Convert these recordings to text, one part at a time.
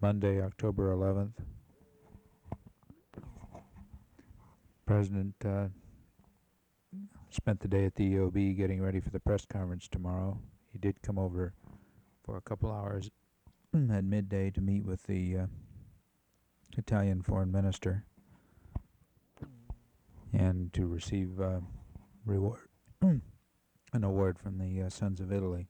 Monday, October 11th. President spent the day at the EOB getting ready for the press conference tomorrow. He did come over for a couple hours at midday to meet with the Italian foreign minister and to receive reward, an award from the Sons of Italy.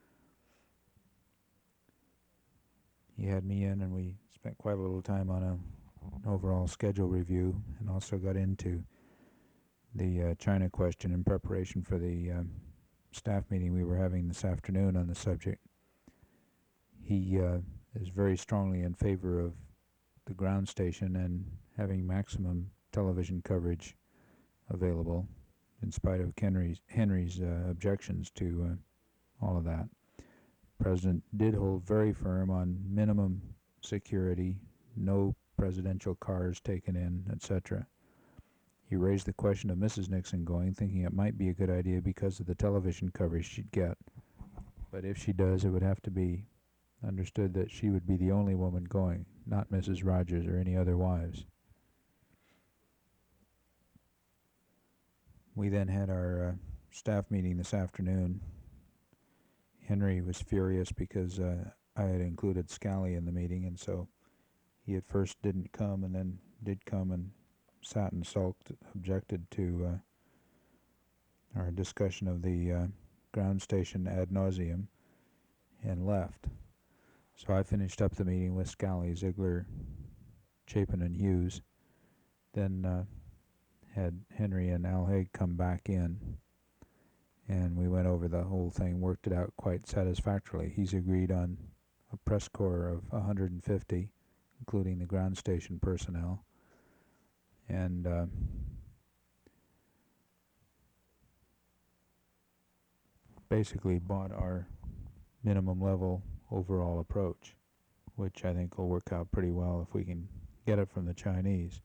He had me in, and we spent quite a little time on an overall schedule review, and also got into the China question in preparation for the staff meeting we were having this afternoon on the subject. He is very strongly in favor of the ground station and having maximum television coverage available, in spite of Henry's objections to all of that. The President did hold very firm on minimum security, no presidential cars taken in, etc. He raised the question of Mrs. Nixon going, thinking it might be a good idea because of the television coverage she'd get. But if she does, it would have to be understood that she would be the only woman going, not Mrs. Rogers or any other wives. We then had our staff meeting this afternoon. Henry was furious because I had included Scally in the meeting, and so he at first didn't come and then did come and sat and sulked, objected to our discussion of the ground station ad nauseum, and left. So I finished up the meeting with Scally, Ziegler, Chapin, and Hughes, then had Henry and Al Haig come back in, and we went over the whole thing, worked it out quite satisfactorily. He's agreed on a press corps of 150, including the ground station personnel, and basically bought our minimum level overall approach, which I think will work out pretty well if we can get it from the Chinese.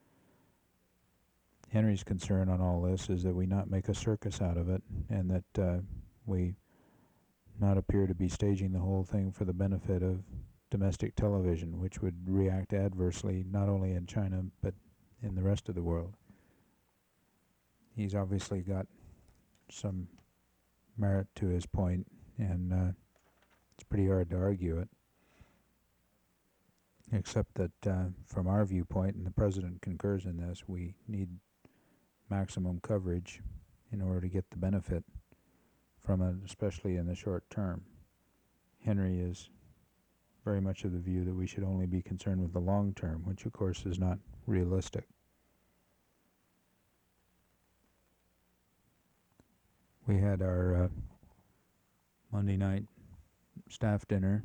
Henry's concern on all this is that we not make a circus out of it, and that we not appear to be staging the whole thing for the benefit of domestic television, which would react adversely not only in China but in the rest of the world. He's obviously got some merit to his point, and it's pretty hard to argue it, except that from our viewpoint, and the President concurs in this, we need maximum coverage in order to get the benefit from it, especially in the short term. Henry is very much of the view that we should only be concerned with the long term, which of course is not realistic. We had our Monday night staff dinner.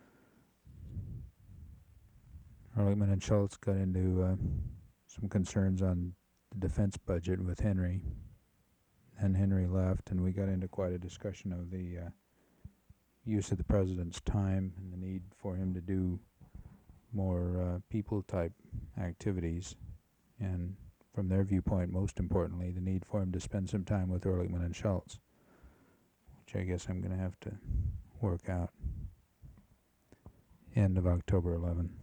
Ehrlichman and Schultz got into some concerns on the defense budget with Henry. Then Henry left, and we got into quite a discussion of the use of the President's time and the need for him to do more people-type activities, and from their viewpoint, most importantly, the need for him to spend some time with Ehrlichman and Schultz, which I guess I'm going to have to work out. End of October 11.